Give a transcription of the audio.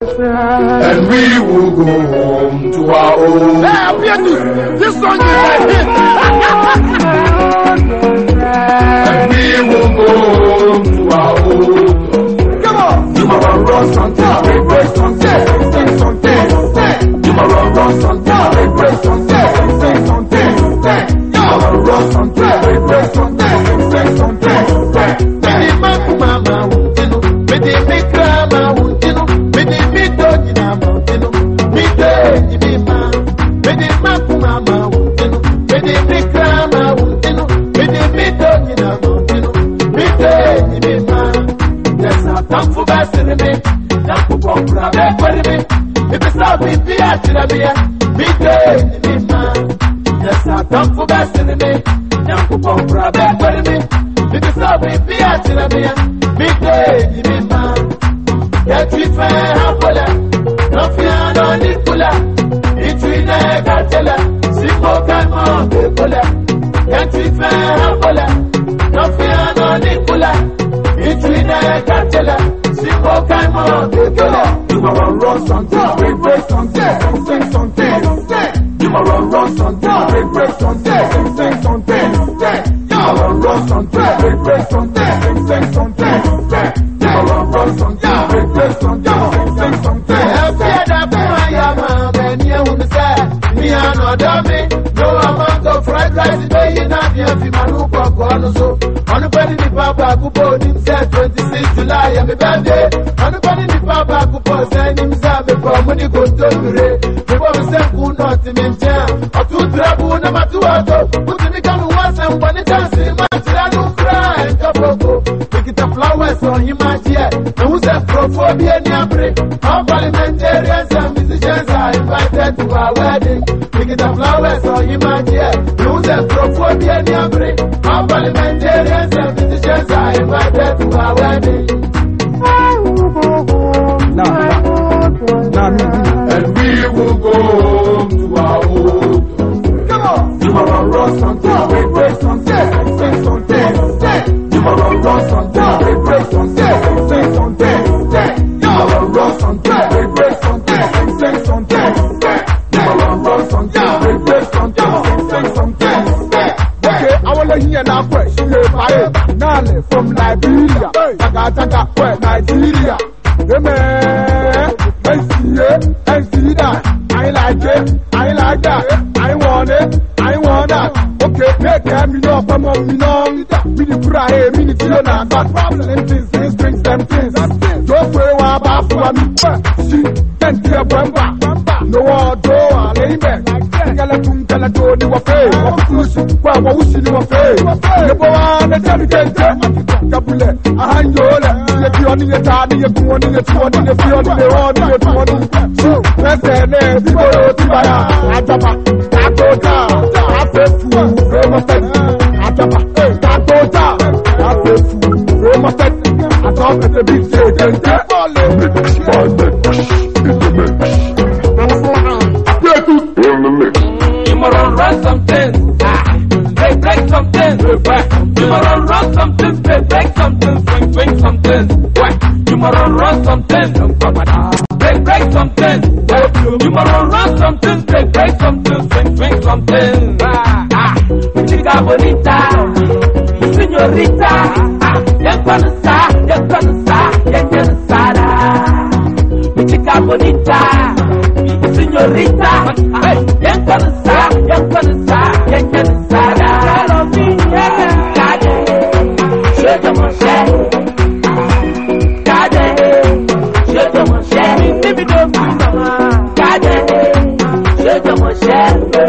And we will go home to our own. This song is like hit. And we will go home to our own. Come on. You must run something, break something, sing something. You must run something, break something, sing something. You must run something, break something, sing something. From Liberia, Nigeria. I see that. I like it. I like that. I want it. I want that. Okay, make me know. Come on, me know. Me the cry, me the feel now. Got problem things, things, them things. Don't worry about for me. She can't be a bamba. No one do a lay back. Gala do the wafe. What was she do wafe? The boy that tell me Kabule, a handola. You're on your tiny, you're going to your 20, you're on your 20. Let's say, people go to Baya. I drop a taco down. I pay food, very much. I drop a taco down. I pay food, very much. I talk at the big stage and get all in the mix. You must run something. Break something. You must run something. Break something. Swing something. You must run something. Break something. You must run something. Break something. Swing something. Chica bonita, señorita, ya conoce, chica bonita, señorita, ya conoce, je